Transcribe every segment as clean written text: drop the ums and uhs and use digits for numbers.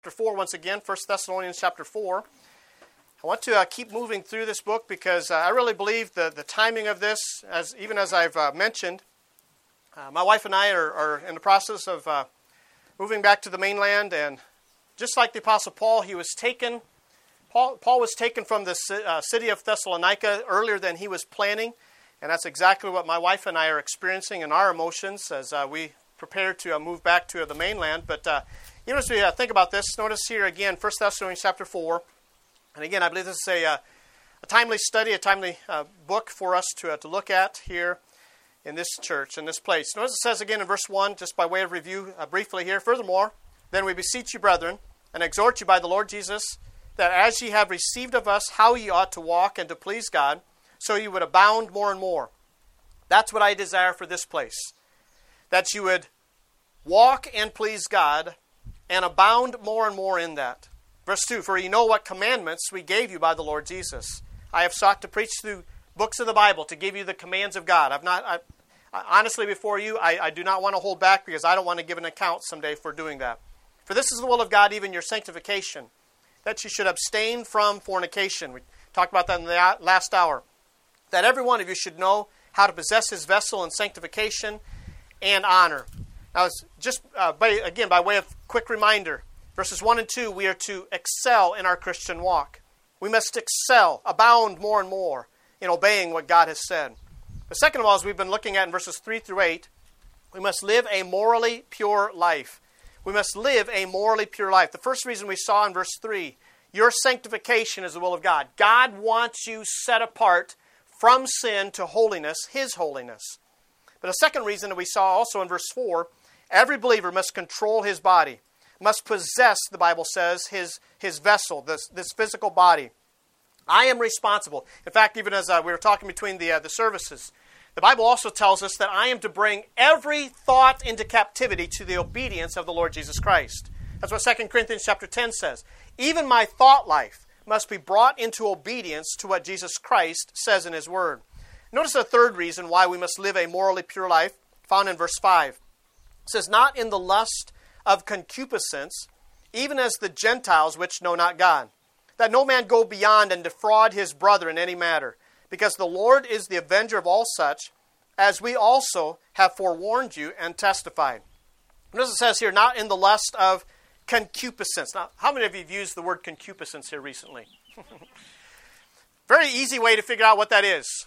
Chapter 4 once again, 1 Thessalonians chapter 4. I want to keep moving through this book because I really believe the timing of this, even as I've mentioned, my wife and I are in the process of moving back to the mainland, and just like the Apostle Paul, Paul was taken from the city of Thessalonica earlier than he was planning, and that's exactly what my wife and I are experiencing in our emotions as we prepare to move back to the mainland. But even as we think about this, notice here again, 1 Thessalonians chapter 4. And again, I believe this is a timely study, a timely book for us to look at here in this church, in this place. Notice it says again in verse 1, just by way of review briefly here, "Furthermore, then we beseech you, brethren, and exhort you by the Lord Jesus, that as ye have received of us how ye ought to walk and to please God, so you would abound more and more." That's what I desire for this place, that you would walk and please God and abound more and more in that. Verse 2, "For ye know what commandments we gave you by the Lord Jesus. I have sought to preach through books of the Bible to give you the commands of God." Honestly, before you, I do not want to hold back because I don't want to give an account someday for doing that. "For this is the will of God, even your sanctification, that you should abstain from fornication." We talked about that in the last hour. "That every one of you should know how to possess his vessel in sanctification and honor." Now, it's just, by way of quick reminder, verses 1 and 2, we are to excel in our Christian walk. We must excel, abound more and more in obeying what God has said. But second of all, as we've been looking at in verses 3 through 8, we must live a morally pure life. We must live a morally pure life. The first reason we saw in verse 3, your sanctification is the will of God. God wants you set apart from sin to holiness, His holiness. But a second reason that we saw also in verse 4, every believer must control his body, must possess, the Bible says, his vessel, this physical body. I am responsible. In fact, even as we were talking between the services, the Bible also tells us that I am to bring every thought into captivity to the obedience of the Lord Jesus Christ. That's what 2 Corinthians chapter 10 says. Even my thought life must be brought into obedience to what Jesus Christ says in His Word. Notice the third reason why we must live a morally pure life, found in verse 5. It says, "Not in the lust of concupiscence, even as the Gentiles which know not God, that no man go beyond and defraud his brother in any matter, because the Lord is the avenger of all such, as we also have forewarned you and testified." Notice it says here, "not in the lust of concupiscence." Now, how many of you have used the word concupiscence here recently? Very easy way to figure out what that is.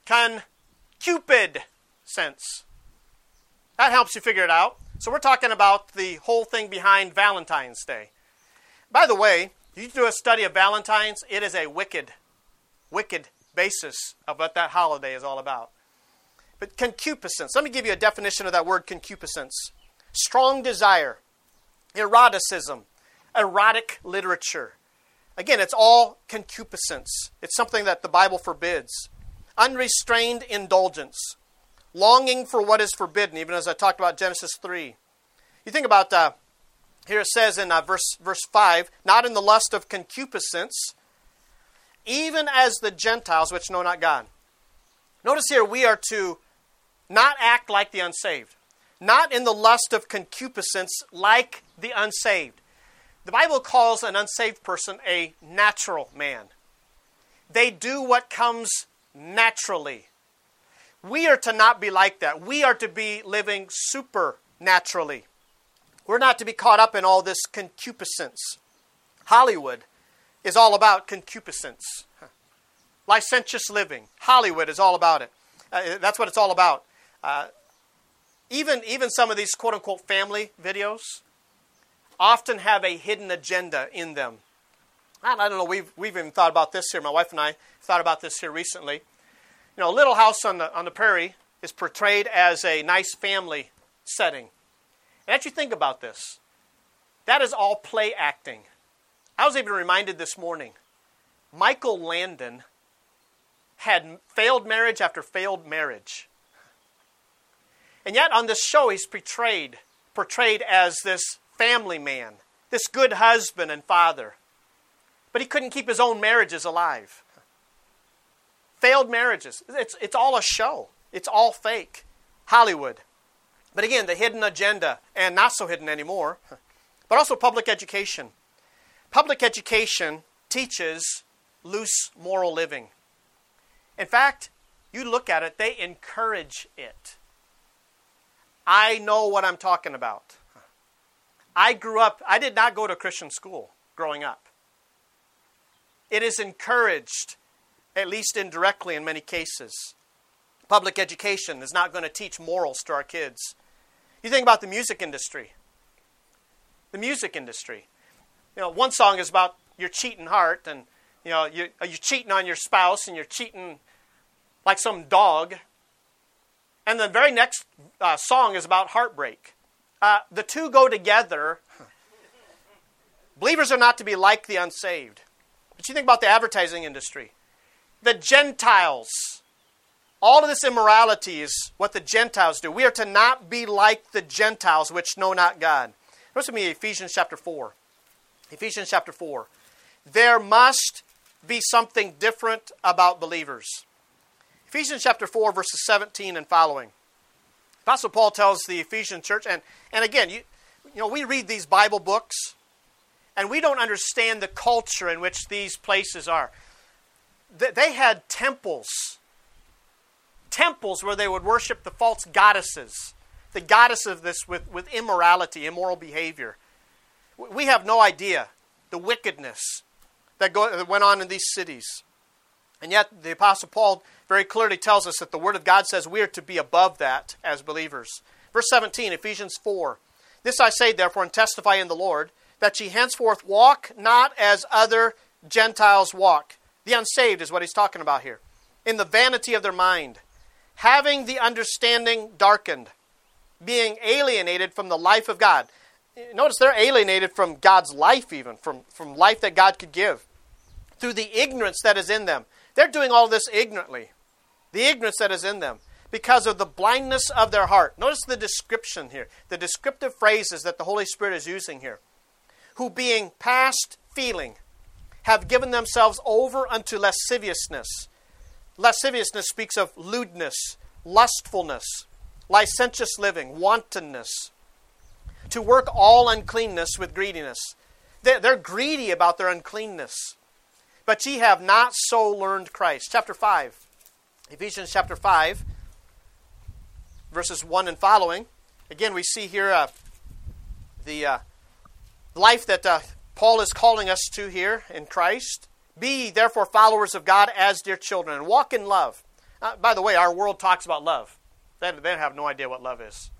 Concupid sense. That helps you figure it out. So we're talking about the whole thing behind Valentine's Day. By the way, you do a study of Valentine's, it is a wicked basis of what that holiday is all about. But concupiscence, let me give you a definition of that word concupiscence. Strong desire, eroticism, erotic literature. Again, it's all concupiscence. It's something that the Bible forbids. Unrestrained indulgence. Longing for what is forbidden, even as I talked about Genesis 3. You think about, here it says in verse 5, "Not in the lust of concupiscence, even as the Gentiles which know not God." Notice here we are to not act like the unsaved. Not in the lust of concupiscence like the unsaved. The Bible calls an unsaved person a natural man. They do what comes naturally. We are to not be like that. We are to be living supernaturally. We're not to be caught up in all this concupiscence. Hollywood is all about concupiscence. Licentious living. Hollywood is all about it. That's what it's all about. Even some of these quote-unquote family videos often have a hidden agenda in them. I don't know, we've even thought about this here. My wife and I thought about this here recently. You know, Little House on the Prairie is portrayed as a nice family setting. And as you think about this, that is all play acting. I was even reminded this morning, Michael Landon had failed marriage after failed marriage. And yet on this show he's portrayed as this family man, this good husband and father. But he couldn't keep his own marriages alive. Failed marriages. It's all a show. It's all fake. Hollywood. But again, the hidden agenda, and not so hidden anymore, but also public education. Public education teaches loose moral living. In fact, you look at it, they encourage it. I know what I'm talking about. I did not go to Christian school growing up. It is encouraged, at least indirectly in many cases. Public education is not going to teach morals to our kids. You think about the music industry. The music industry. One song is about your cheating heart, and you're cheating on your spouse, and you're cheating like some dog. And the very next song is about heartbreak. The two go together. Believers are not to be like the unsaved. But you think about the advertising industry. The Gentiles. All of this immorality is what the Gentiles do. We are to not be like the Gentiles which know not God. Listen to me, Ephesians chapter 4. Ephesians chapter 4. There must be something different about believers. Ephesians chapter 4, verses 17 and following. Apostle Paul tells the Ephesian church, and again, we read these Bible books, and we don't understand the culture in which these places are. They had temples where they would worship the false goddesses, the goddess of this with immorality, immoral behavior. We have no idea the wickedness that went on in these cities. And yet the Apostle Paul very clearly tells us that the Word of God says we are to be above that as believers. Verse 17, Ephesians 4. This I say therefore and testify in the Lord, that ye henceforth walk not as other Gentiles walk. The unsaved is what he's talking about here. In the vanity of their mind, having the understanding darkened, being alienated from the life of God. Notice they're alienated from God's life even, from life that God could give, through the ignorance that is in them. They're doing all this ignorantly. The ignorance that is in them, because of the blindness of their heart. Notice the description here, the descriptive phrases that the Holy Spirit is using here. Who being past feeling, have given themselves over unto lasciviousness. Lasciviousness speaks of lewdness, lustfulness, licentious living, wantonness. To work all uncleanness with greediness. They're greedy about their uncleanness. But ye have not so learned Christ. Chapter 5. Ephesians chapter 5. Verses 1 and following. Again, we see here the life that Paul is calling us to here in Christ. Be ye therefore followers of God as dear children, and walk in love. By the way, our world talks about love. They have no idea what love is.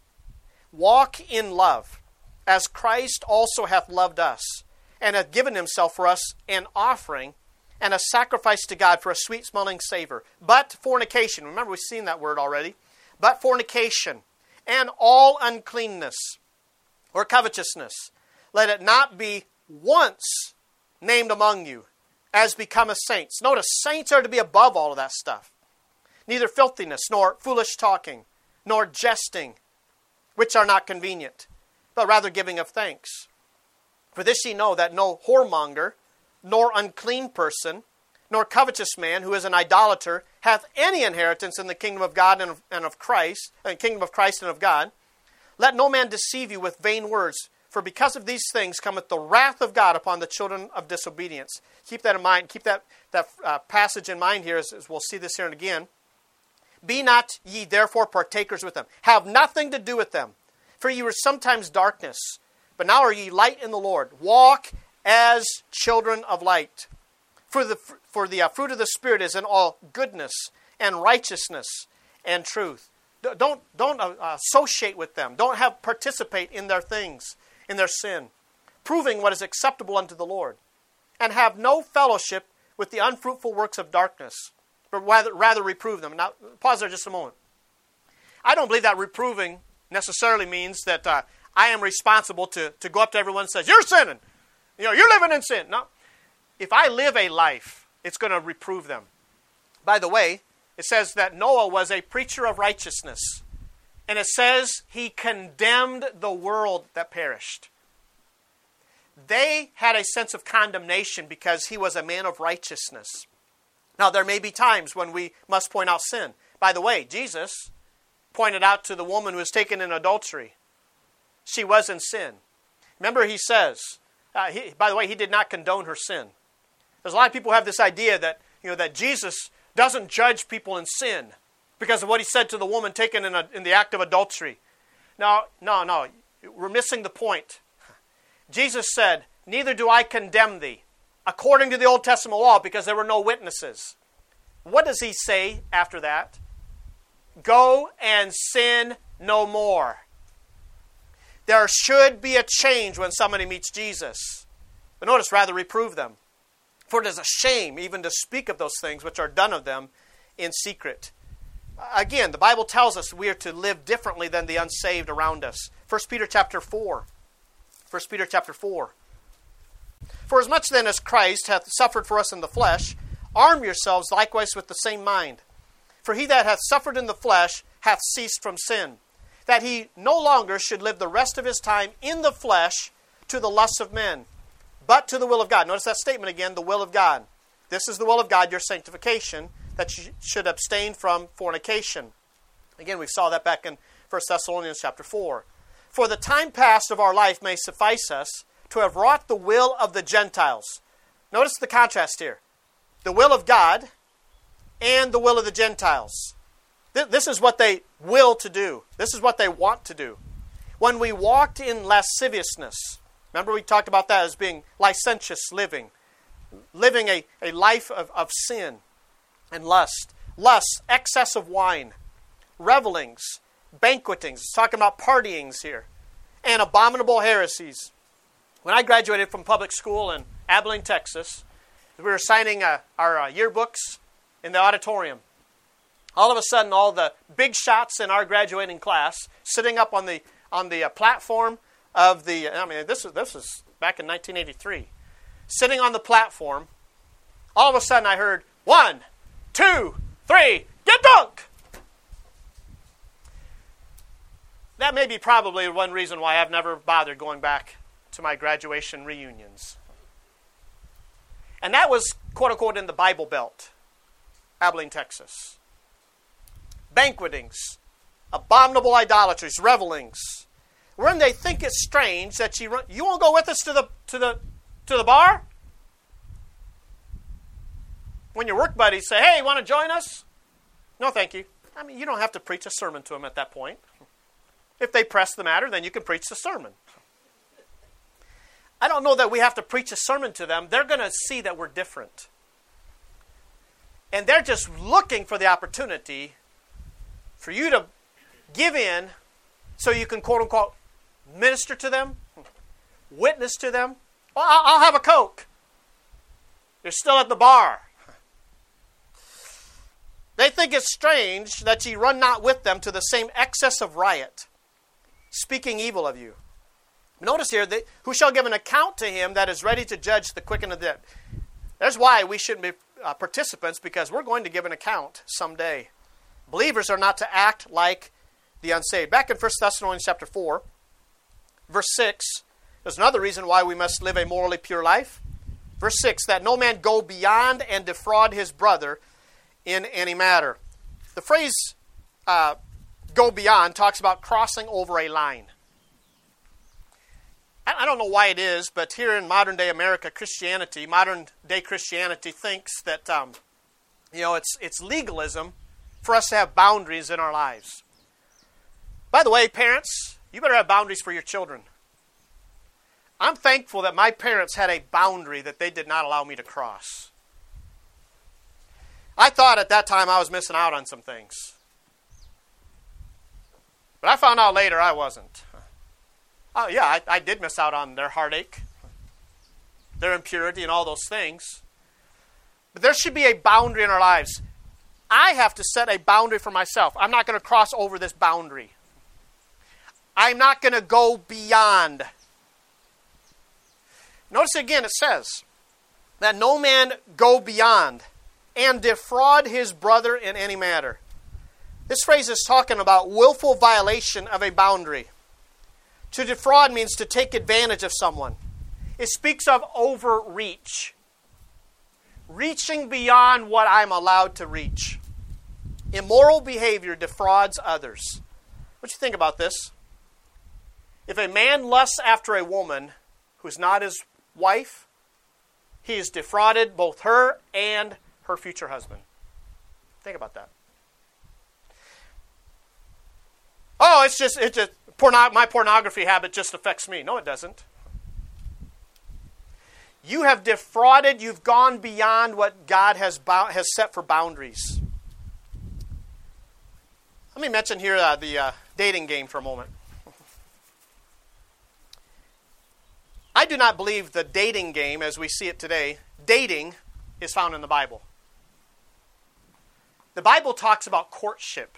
Walk in love, as Christ also hath loved us, and hath given himself for us an offering and a sacrifice to God for a sweet-smelling savor. But fornication, remember we've seen that word already, but fornication and all uncleanness or covetousness, let it not be once named among you, as becometh saints. Notice, saints are to be above all of that stuff. Neither filthiness, nor foolish talking, nor jesting, which are not convenient, but rather giving of thanks. For this ye know, that no whoremonger, nor unclean person, nor covetous man, who is an idolater, hath any inheritance in the kingdom of God and of Christ, kingdom of Christ and of God. Let no man deceive you with vain words, for because of these things cometh the wrath of God upon the children of disobedience. Keep that in mind. Keep that passage in mind here, as we'll see this here and again. Be not ye therefore partakers with them. Have nothing to do with them. For ye were sometimes darkness, but now are ye light in the Lord. Walk as children of light. For the fruit of the Spirit is in all goodness and righteousness and truth. Don't associate with them. Don't participate in their things, in their sin, proving what is acceptable unto the Lord. And have no fellowship with the unfruitful works of darkness, but rather reprove them. Now, pause there just a moment. I don't believe that reproving necessarily means that I am responsible to go up to everyone and say, you're sinning. You're living in sin. No. If I live a life, it's going to reprove them. By the way, it says that Noah was a preacher of righteousness. And it says he condemned the world that perished. They had a sense of condemnation because he was a man of righteousness. Now, there may be times when we must point out sin. By the way, Jesus pointed out to the woman who was taken in adultery. She was in sin. Remember, he says, By the way, he did not condone her sin. There's a lot of people who have this idea that, that Jesus doesn't judge people in sin because of what he said to the woman taken in the act of adultery. No. We're missing the point. Jesus said, "Neither do I condemn thee," according to the Old Testament law, because there were no witnesses. What does he say after that? Go and sin no more. There should be a change when somebody meets Jesus. But notice, rather reprove them. For it is a shame even to speak of those things which are done of them in secret. Again, the Bible tells us we are to live differently than the unsaved around us. 1 Peter chapter 4. 1 Peter chapter 4. For as much then as Christ hath suffered for us in the flesh, arm yourselves likewise with the same mind. For he that hath suffered in the flesh hath ceased from sin, that he no longer should live the rest of his time in the flesh to the lusts of men, but to the will of God. Notice that statement again, the will of God. This is the will of God, your sanctification, that you should abstain from fornication. Again, we saw that back in 1 Thessalonians chapter 4. For the time past of our life may suffice us to have wrought the will of the Gentiles. Notice the contrast here. The will of God and the will of the Gentiles. This is what they will to do. This is what they want to do. When we walked in lasciviousness, remember we talked about that as being licentious living a life of sin and lust, excess of wine, revelings, banquetings. It's talking about partyings here, and abominable heresies. When I graduated from public school in Abilene, Texas, we were signing our yearbooks in the auditorium. All of a sudden, all the big shots in our graduating class sitting up on the platform of the. This was back in 1983. Sitting on the platform, all of a sudden I heard 1, 2, 3, get drunk. That may be probably one reason why I've never bothered going back to my graduation reunions. And that was, quote unquote, in the Bible Belt, Abilene, Texas. Banquetings, abominable idolatries, revelings. When they think it's strange that you won't go with us to the bar? When your work buddies say, "Hey, you want to join us?" No, thank you. You don't have to preach a sermon to them at that point. If they press the matter, then you can preach the sermon. I don't know that we have to preach a sermon to them. They're going to see that we're different. And they're just looking for the opportunity for you to give in so you can, quote unquote, minister to them, witness to them. Well, I'll have a Coke. You're still at the bar. They think it's strange that ye run not with them to the same excess of riot, speaking evil of you. Notice here, who shall give an account to him that is ready to judge the quick and the dead. There's why we shouldn't be participants, because we're going to give an account someday. Believers are not to act like the unsaved. Back in 1 Thessalonians chapter 4, verse 6, there's another reason why we must live a morally pure life. Verse 6, that no man go beyond and defraud his brother in any matter. The phrase go beyond talks about crossing over a line. I don't know why it is, but here in modern day America, modern day Christianity thinks that it's legalism for us to have boundaries in our lives. By the way, parents, you better have boundaries for your children. I'm thankful that my parents had a boundary that they did not allow me to cross. I thought at that time I was missing out on some things. But I found out later I wasn't. Oh yeah, I did miss out on their heartache, their impurity, and all those things. But there should be a boundary in our lives. I have to set a boundary for myself. I'm not going to cross over this boundary. I'm not going to go beyond. Notice again, it says that no man go beyond and defraud his brother in any matter. This phrase is talking about willful violation of a boundary. To defraud means to take advantage of someone. It speaks of overreach. Reaching beyond what I'm allowed to reach. Immoral behavior defrauds others. What do you think about this? If a man lusts after a woman who's not his wife, he has defrauded both her and her future husband. Think about that. Oh, it's just my pornography habit just affects me. No, it doesn't. You have defrauded. You've gone beyond what God has set for boundaries. Let me mention here the dating game for a moment. I do not believe the dating game as we see it today, dating, is found in the Bible. The Bible talks about courtship.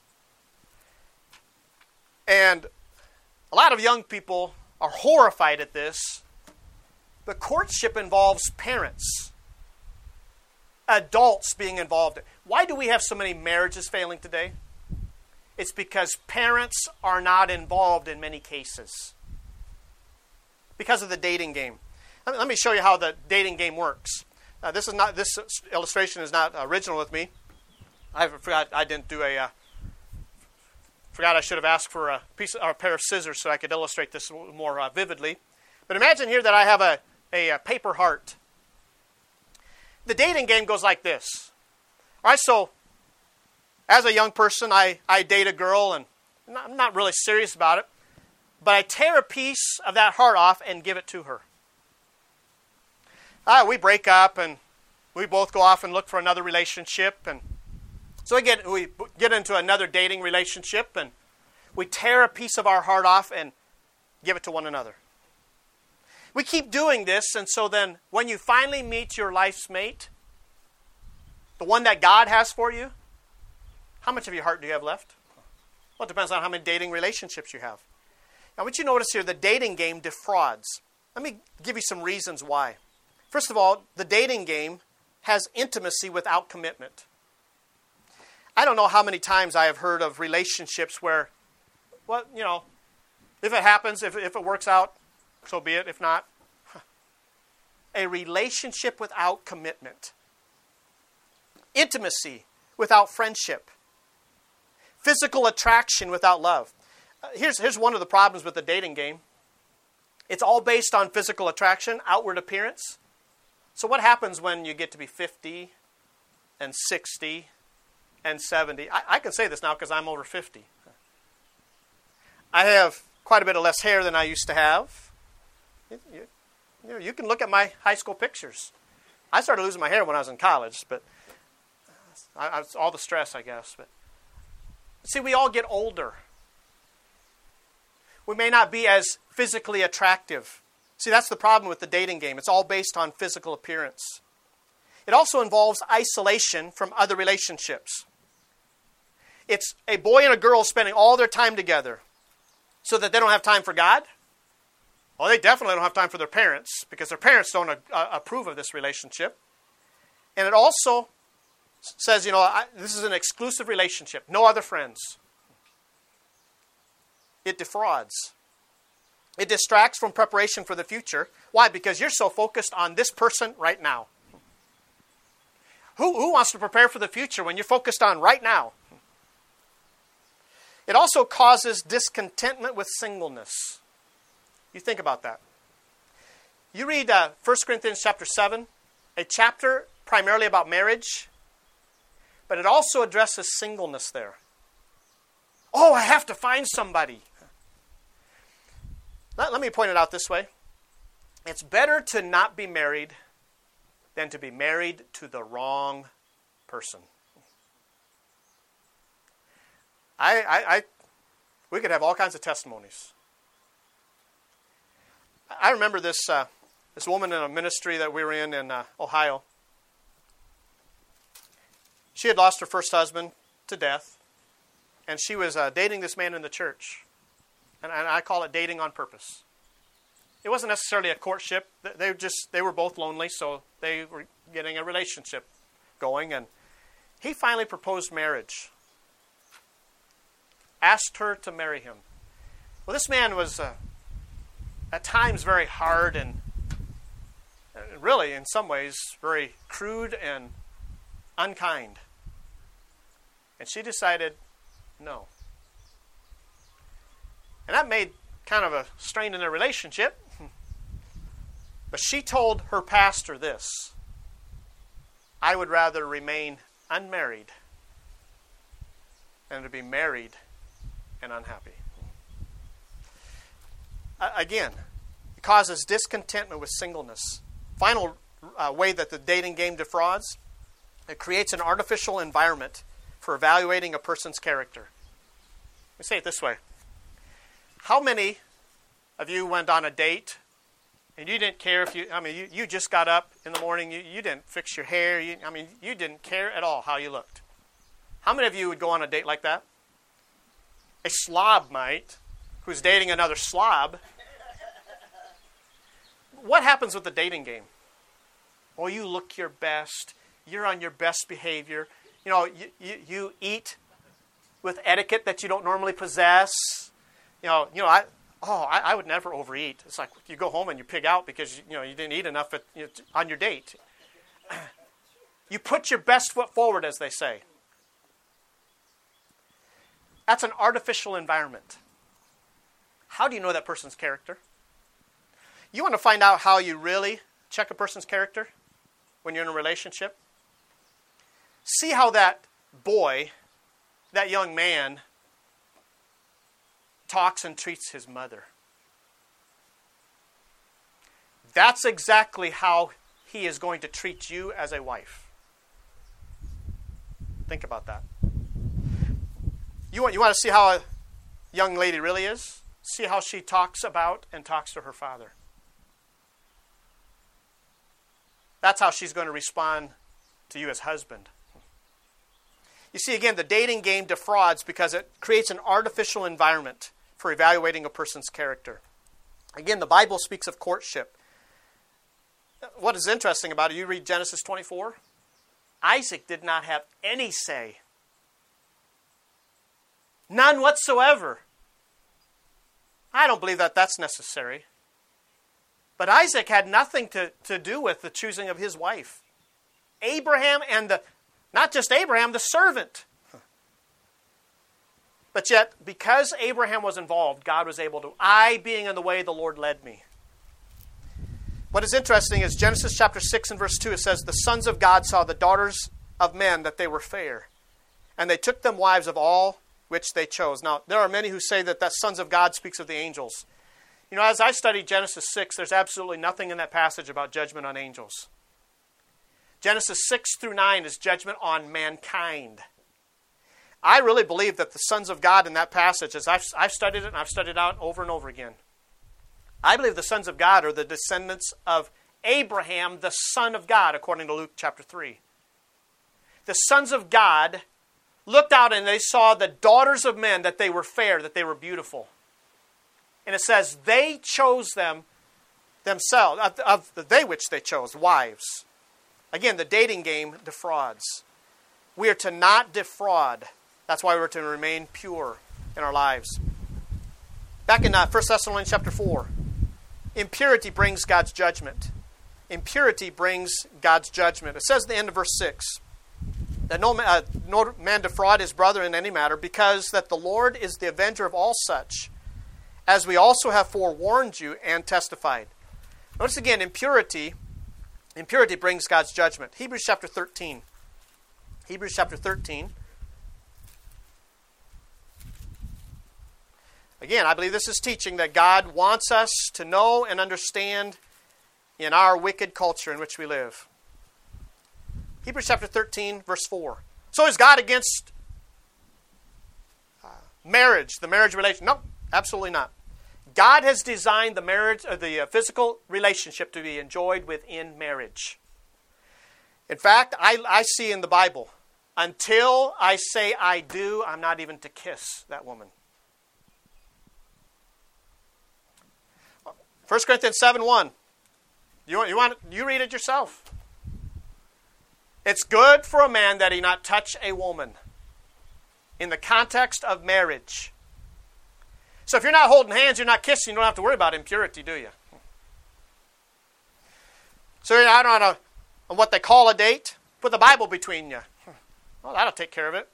And a lot of young people are horrified at this, but courtship involves parents, adults being involved. Why do we have so many marriages failing today? It's because parents are not involved in many cases. Because of the dating game. Let me show you how the dating game works. This illustration is not original with me. I forgot I should have asked for a pair of scissors so I could illustrate this more vividly. But imagine here that I have a paper heart. The dating game goes like this. All right, so as a young person, I date a girl, and I'm not really serious about it. But I tear a piece of that heart off and give it to her. We break up, and we both go off and look for another relationship. And so we get into another dating relationship, and we tear a piece of our heart off and give it to one another. We keep doing this, and so then when you finally meet your life's mate, the one that God has for you, how much of your heart do you have left? Well, it depends on how many dating relationships you have. Now, what you notice here, the dating game defrauds. Let me give you some reasons why. First of all, the dating game has intimacy without commitment. I don't know how many times I have heard of relationships where, well, if it happens, if it works out, so be it. If not, a relationship without commitment. Intimacy without friendship. Physical attraction without love. Here's one of the problems with the dating game. It's all based on physical attraction, outward appearance. So what happens when you get to be 50 and 60 and 70? I can say this now because I'm over 50. I have quite a bit of less hair than I used to have. You can look at my high school pictures. I started losing my hair when I was in college, but it's all the stress, I guess. But see, we all get older. We may not be as physically attractive. See, that's the problem with the dating game. It's all based on physical appearance. It also involves isolation from other relationships. It's a boy and a girl spending all their time together so that they don't have time for God. Well, they definitely don't have time for their parents because their parents don't approve of this relationship. And it also says, this is an exclusive relationship. No other friends. It defrauds. It distracts from preparation for the future. Why? Because you're so focused on this person right now. Who wants to prepare for the future when you're focused on right now? It also causes discontentment with singleness. You think about that. You read 1 Corinthians chapter 7, a chapter primarily about marriage, but it also addresses singleness there. Oh, I have to find somebody. Let me point it out this way. It's better to not be married than to be married to the wrong person. We could have all kinds of testimonies. I remember this woman in a ministry that we were in Ohio. She had lost her first husband to death, and she was dating this man in the church. And I call it dating on purpose. It wasn't necessarily a courtship. They were both lonely, so they were getting a relationship going. And he finally proposed marriage. Asked her to marry him. Well, this man was at times very hard and really, in some ways, very crude and unkind. And she decided no. And that made kind of a strain in their relationship. But she told her pastor this: I would rather remain unmarried than to be married and unhappy. Again, it causes discontentment with singleness. Final way that the dating game defrauds: it creates an artificial environment for evaluating a person's character. Let me say it this way. How many of you went on a date and you didn't care if you just got up in the morning, you didn't fix your hair, you didn't care at all how you looked? How many of you would go on a date like that? A slob might, who's dating another slob. What happens with the dating game? Oh, you look your best. You're on your best behavior. You eat with etiquette that you don't normally possess. I would never overeat. It's like you go home and you pig out because you didn't eat enough on your date. You put your best foot forward, as they say. That's an artificial environment. How do you know that person's character? You want to find out how you really check a person's character when you're in a relationship? See how that boy, that young man, talks and treats his mother. That's exactly how he is going to treat you as a wife. Think about that. You want to see how a young lady really is? See how she talks about and talks to her father. That's how she's going to respond to you as husband. You see, again, the dating game defrauds because it creates an artificial environment for evaluating a person's character. Again, the Bible speaks of courtship. What is interesting about it, you read Genesis 24, Isaac did not have any say. None whatsoever. I don't believe that that's necessary. But Isaac had nothing to do with the choosing of his wife. Abraham and not just Abraham, the servant. But yet, because Abraham was involved, God was able to, I being in the way, the Lord led me. What is interesting is Genesis chapter 6 and verse 2, it says, the sons of God saw the daughters of men that they were fair, and they took them wives of all which they chose. Now, there are many who say that sons of God speaks of the angels. As I studied Genesis 6, there's absolutely nothing in that passage about judgment on angels. Genesis 6 through 9 is judgment on mankind. I really believe that the sons of God in that passage, as I've studied it and I've studied it out over and over again, I believe the sons of God are the descendants of Abraham, the son of God, according to Luke chapter 3. The sons of God looked out and they saw the daughters of men, that they were fair, that they were beautiful. And it says they chose them themselves, of they which they chose, wives. Again, the dating game defrauds. We are to not defraud. That's why we're to remain pure in our lives. Back in 1 Thessalonians chapter 4, impurity brings God's judgment. Impurity brings God's judgment. It says at the end of verse 6, that no man defraud his brother in any matter, because that the Lord is the avenger of all such, as we also have forewarned you and testified. Notice again, impurity brings God's judgment. Hebrews chapter 13. Hebrews chapter 13. Again, I believe this is teaching that God wants us to know and understand in our wicked culture in which we live. Hebrews chapter 13, verse 4. So is God against marriage, the marriage relation? No, absolutely not. God has designed the marriage, the physical relationship to be enjoyed within marriage. In fact, I see in the Bible, until I say I do, I'm not even to kiss that woman. 1 Corinthians 7:1. You read it yourself. It's good for a man that he not touch a woman in the context of marriage. So if you're not holding hands, you're not kissing, you don't have to worry about impurity, do you? So you're out on what they call a date, put the Bible between you. Well, that'll take care of it.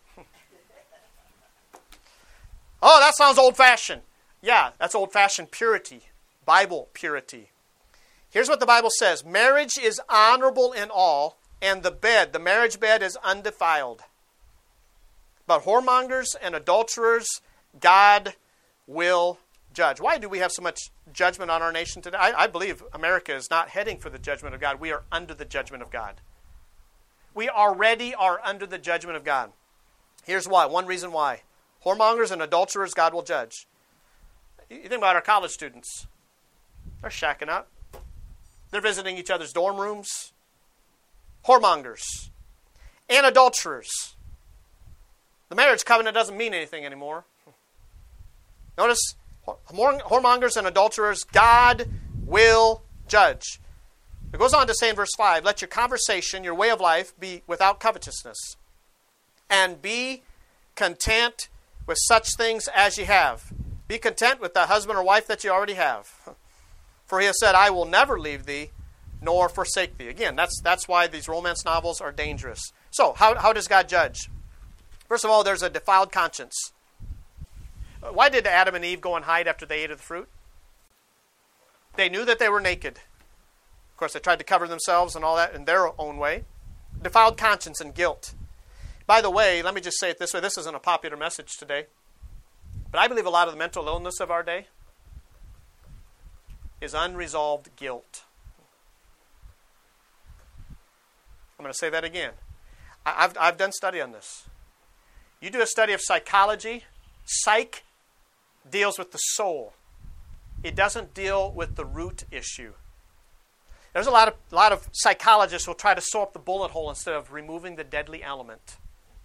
Oh, that sounds old-fashioned. Yeah, that's old-fashioned purity, Bible purity. Here's what the Bible says. Marriage is honorable in all, and the marriage bed is undefiled. But whoremongers and adulterers, God will judge. Why do we have so much judgment on our nation today? I believe America is not heading for the judgment of God. We are under the judgment of God. We already are under the judgment of God. Here's why. One reason why. Whoremongers and adulterers, God will judge. You think about our college students. They're shacking up. They're visiting each other's dorm rooms. Whoremongers and adulterers. The marriage covenant doesn't mean anything anymore. Notice, whoremongers and adulterers, God will judge. It goes on to say in verse 5, let your conversation, your way of life, be without covetousness, and be content with such things as ye have. Be content with the husband or wife that you already have. For he has said, I will never leave thee, nor forsake thee. Again, that's why these romance novels are dangerous. So, how does God judge? First of all, there's a defiled conscience. Why did Adam and Eve go and hide after they ate of the fruit? They knew that they were naked. Of course, they tried to cover themselves and all that in their own way. Defiled conscience and guilt. By the way, let me just say it this way. This isn't a popular message today. But I believe a lot of the mental illness of our day is unresolved guilt. I'm going to say that again. I've done study on this. You do a study of psychology. Psych deals with the soul. It doesn't deal with the root issue. There's a lot of psychologists who will try to sew up the bullet hole instead of removing the deadly element.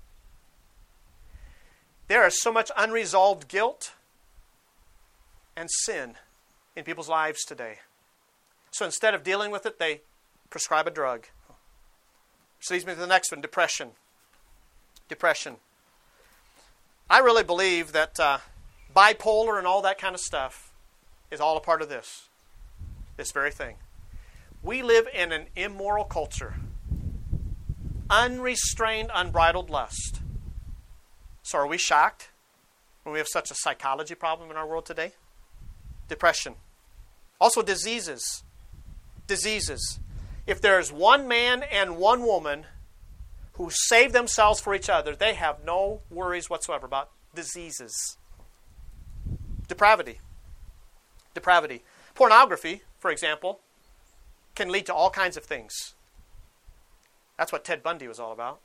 There is so much unresolved guilt and sin in people's lives today. So instead of dealing with it, they prescribe a drug. Which leads me to the next one, depression. Depression. I really believe that bipolar and all that kind of stuff is all a part of this very thing. We live in an immoral culture. Unrestrained, unbridled lust. So are we shocked when we have such a psychology problem in our world today? Depression. Also diseases. Diseases. If there's one man and one woman who save themselves for each other, they have no worries whatsoever about diseases. Depravity. Depravity. Pornography, for example, can lead to all kinds of things. That's what Ted Bundy was all about.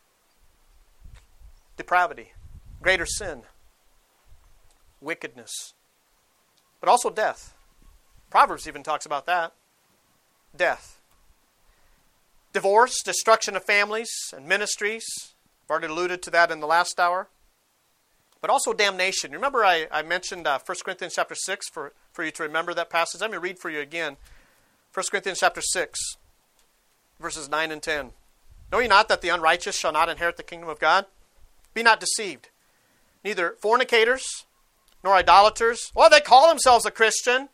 Depravity. Greater sin. Wickedness. But also death. Proverbs even talks about that. Death. Divorce, destruction of families and ministries. I've already alluded to that in the last hour. But also damnation. Remember I mentioned 1 Corinthians chapter 6 for you to remember that passage. Let me read for you again. 1 Corinthians chapter 6, verses 9 and 10. Know ye not that the unrighteous shall not inherit the kingdom of God? Be not deceived. Neither fornicators, nor idolaters. Well, they call themselves a Christian.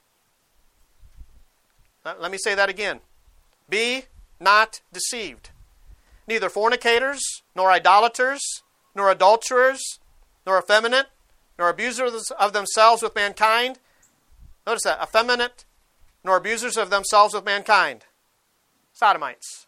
Let me say that again. Be not deceived. Neither fornicators, nor idolaters, nor adulterers, nor effeminate, nor abusers of themselves with mankind. Notice that. Effeminate, nor abusers of themselves with mankind. Sodomites.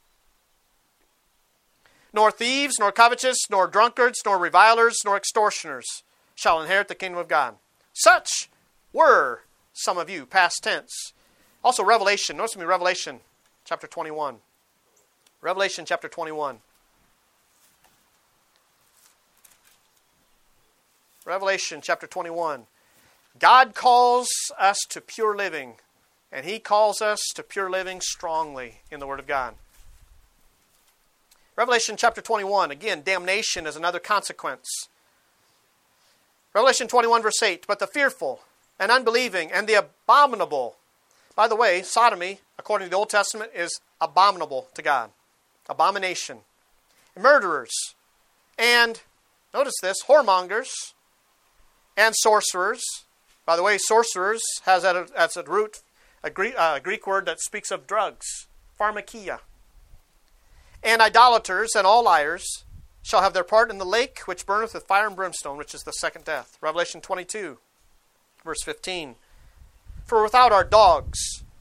Nor thieves, nor covetous, nor drunkards, nor revilers, nor extortioners shall inherit the kingdom of God. Such were some of you, past tense. Also Revelation. Notice with me Revelation chapter 21. Revelation chapter 21. Revelation chapter 21. God calls us to pure living, and He calls us to pure living strongly in the Word of God. Revelation chapter 21, again, damnation is another consequence. Revelation 21 verse 8, but the fearful and unbelieving and the abominable. By the way, sodomy, according to the Old Testament, is abominable to God. Abomination. Murderers. And, notice this, whoremongers and sorcerers. By the way, sorcerers has as a root a Greek word that speaks of drugs. Pharmakia. And idolaters and all liars shall have their part in the lake which burneth with fire and brimstone, which is the second death. Revelation 22, verse 15. For without are dogs,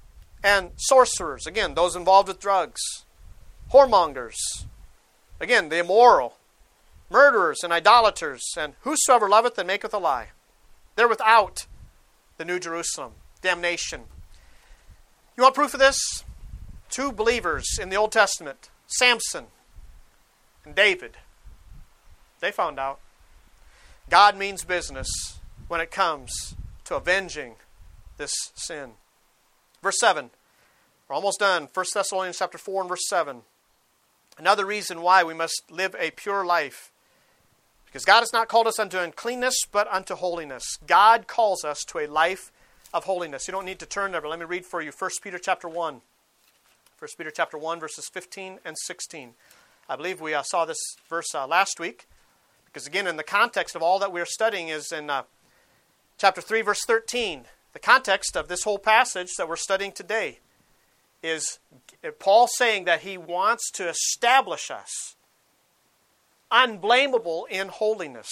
and sorcerers, again, those involved with drugs, whoremongers, again, the immoral, murderers and idolaters, and whosoever loveth and maketh a lie. They're without the New Jerusalem, damnation. You want proof of this? 2 believers in the Old Testament, Samson and David. They found out. God means business when it comes to avenging this sin. Verse 7. We're almost done. 1 Thessalonians chapter 4 and verse 7. Another reason why we must live a pure life. Because God has not called us unto uncleanness, but unto holiness. God calls us to a life of holiness. You don't need to turn there, but let me read for you 1 Peter chapter 1. 1 Peter chapter 1, verses 15 and 16. I believe we saw this verse last week. Because again, in the context of all that we're studying is in chapter 3, verse 13. The context of this whole passage that we're studying today is Paul saying that he wants to establish us unblameable in holiness.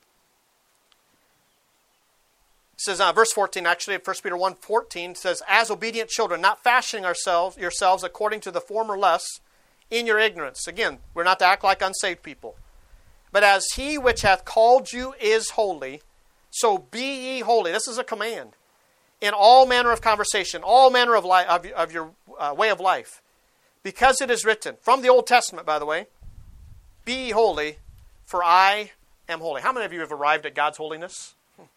It says, verse 14, actually, 1 Peter 1:14 says, as obedient children, not fashioning yourselves according to the former lusts in your ignorance. Again, we're not to act like unsaved people. But as he which hath called you is holy, so be ye holy. This is a command. In all manner of conversation, all manner of your way of life. Because it is written, from the Old Testament, by the way, be ye holy, for I am holy. How many of you have arrived at God's holiness?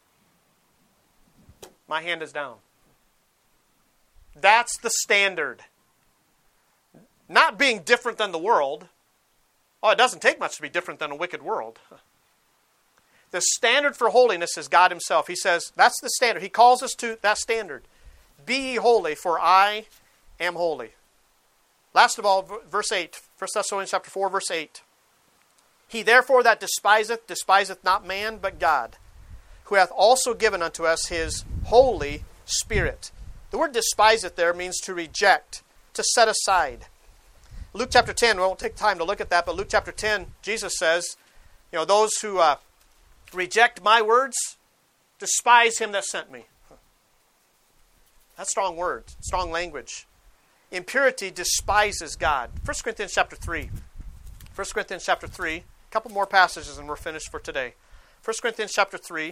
My hand is down. That's the standard. Not being different than the world. Oh, it doesn't take much to be different than a wicked world. The standard for holiness is God Himself. He says, that's the standard. He calls us to that standard. Be ye holy, for I am holy. Last of all, verse 8. 1 Thessalonians chapter 4, verse 8. He therefore that despiseth not man, but God, who hath also given unto us His Holy Spirit. The word despiseth there means to reject, to set aside. Luke chapter 10, we won't take time to look at that, but Luke chapter 10, Jesus says, those who reject my words, despise Him that sent me. That's strong word, strong language. Impurity despises God. 1 Corinthians chapter 3. 1 Corinthians chapter 3. A couple more passages and we're finished for today. 1 Corinthians chapter 3.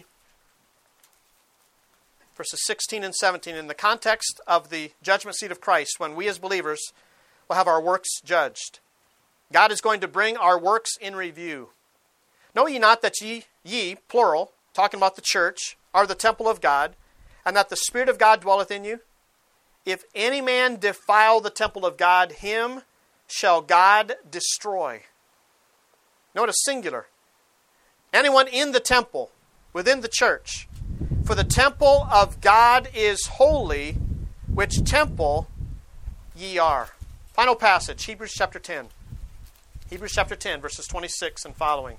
Verses 16 and 17. In the context of the judgment seat of Christ, when we as believers will have our works judged. God is going to bring our works in review. Know ye not that ye, plural, talking about the church, are the temple of God, and that the Spirit of God dwelleth in you? If any man defile the temple of God, him shall God destroy. Notice singular. Anyone in the temple, within the church. For the temple of God is holy, which temple ye are. Final passage, Hebrews chapter 10. Hebrews chapter 10, verses 26 and following.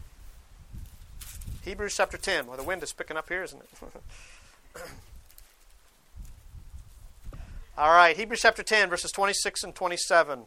Hebrews chapter 10. Well, the wind is picking up here, isn't it? All right, Hebrews chapter 10, verses 26 and 27.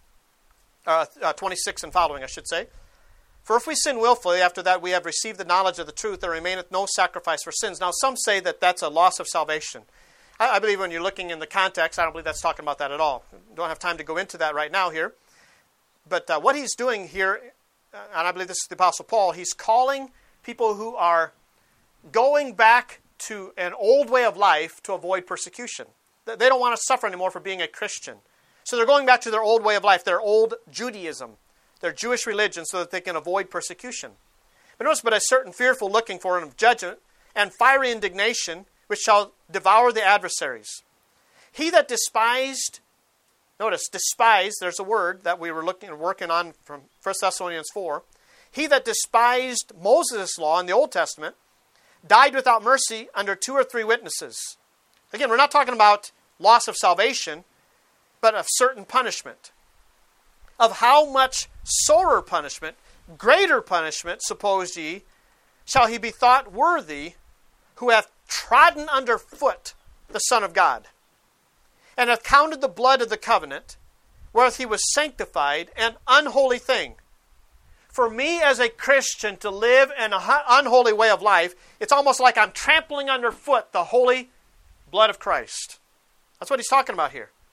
26 and following, I should say. For if we sin willfully, after that we have received the knowledge of the truth, there remaineth no sacrifice for sins. Now, some say that that's a loss of salvation. I believe when you're looking in the context, I don't believe that's talking about that at all. Don't have time to go into that right now here. But what he's doing here, and I believe this is the Apostle Paul, he's calling people who are going back to an old way of life to avoid persecution. They don't want to suffer anymore for being a Christian. So they're going back to their old way of life, their old Judaism, their Jewish religion, so that they can avoid persecution. But notice, but a certain fearful looking for of judgment and fiery indignation, which shall devour the adversaries. He that despised, notice, despised, there's a word that we were working on from 1 Thessalonians 4. He that despised Moses' law in the Old Testament died without mercy under 2 or 3 witnesses. Again, we're not talking about loss of salvation, but of certain punishment. Of how much sorer punishment, greater punishment, suppose ye, shall he be thought worthy who hath trodden under foot the Son of God, and hath counted the blood of the covenant, wherewith he was sanctified, an unholy thing. For me as a Christian to live in an unholy way of life, it's almost like I'm trampling underfoot the holy blood of Christ. That's what he's talking about here.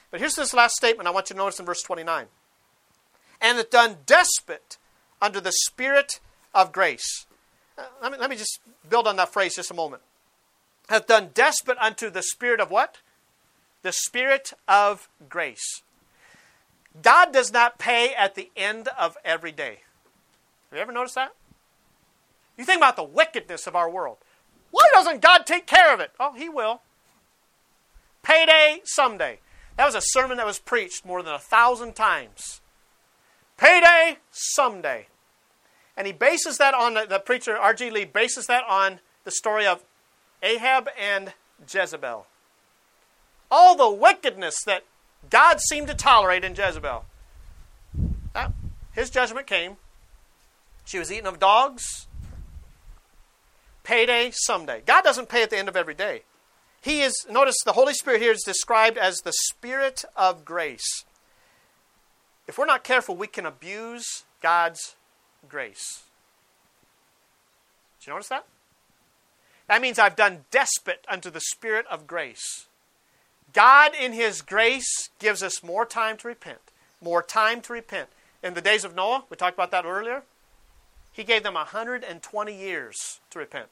But here's this last statement I want you to notice in verse 29. And hath done despot unto the Spirit of grace. Let me just build on that phrase just a moment. Hath done despot unto the Spirit of what? The Spirit of grace. God does not pay at the end of every day. Have you ever noticed that? You think about the wickedness of our world. Why doesn't God take care of it? Oh, He will. Payday someday. That was a sermon that was preached more than 1,000 times. Payday someday. And he bases that on, the preacher R.G. Lee bases that on the story of Ahab and Jezebel. All the wickedness that God seemed to tolerate in Jezebel. His judgment came. She was eaten of dogs. Payday someday. God doesn't pay at the end of every day. He is, notice the Holy Spirit here is described as the Spirit of grace. If we're not careful, we can abuse God's grace. Did you notice that? That means I've done despot unto the Spirit of grace. God in His grace gives us more time to repent. More time to repent. In the days of Noah, we talked about that earlier, He gave them 120 years to repent.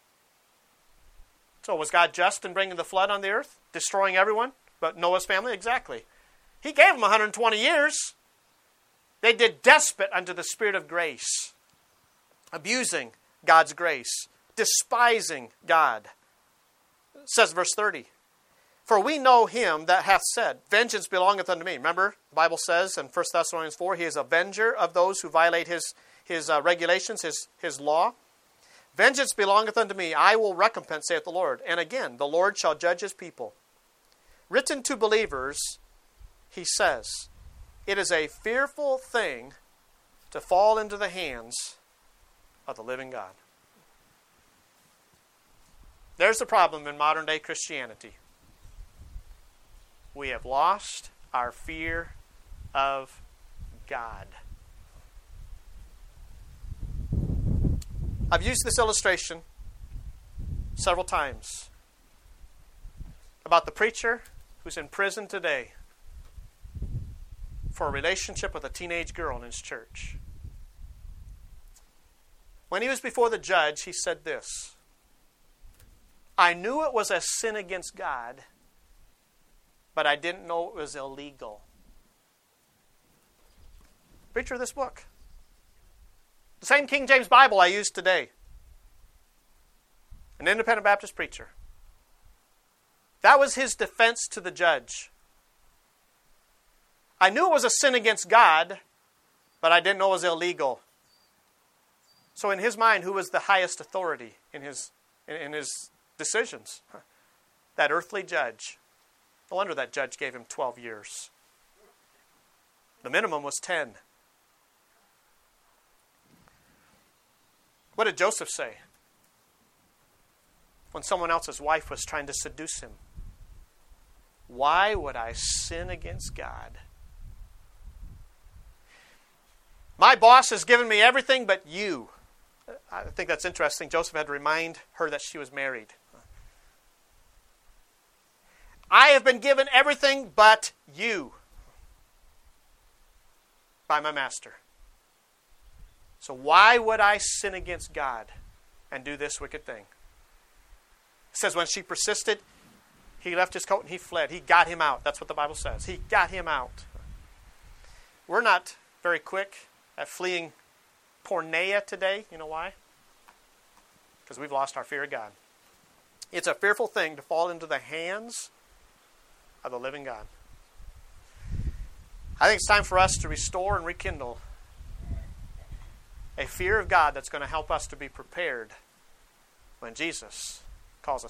So was God just in bringing the flood on the earth? Destroying everyone but Noah's family? Exactly. He gave them 120 years. They did despot unto the Spirit of grace. Abusing God's grace. Despising God. It says verse 30. For we know Him that hath said, vengeance belongeth unto me. Remember, the Bible says in 1 Thessalonians 4, He is a avenger of those who violate His regulations, His law. Vengeance belongeth unto me, I will recompense, saith the Lord. And again, the Lord shall judge His people. Written to believers, He says, it is a fearful thing to fall into the hands of the living God. There's the problem in modern day Christianity. We have lost our fear of God. I've used this illustration several times about the preacher who's in prison today for a relationship with a teenage girl in his church. When he was before the judge, he said this, I knew it was a sin against God, but I didn't know it was illegal. Preacher of this book. The same King James Bible I use today. An independent Baptist preacher. That was his defense to the judge. I knew it was a sin against God, but I didn't know it was illegal. So in his mind, who was the highest authority in his decisions? That earthly judge. No wonder that judge gave him 12 years. The minimum was 10. What did Joseph say when someone else's wife was trying to seduce him? Why would I sin against God? My boss has given me everything but you. I think that's interesting. Joseph had to remind her that she was married. I have been given everything but you by my master. So why would I sin against God and do this wicked thing? It says when she persisted, he left his coat and he fled. He got him out. That's what the Bible says. He got him out. We're not very quick at fleeing porneia today. You know why? Because we've lost our fear of God. It's a fearful thing to fall into the hands of the living God. I think it's time for us to restore and rekindle a fear of God that's going to help us to be prepared when Jesus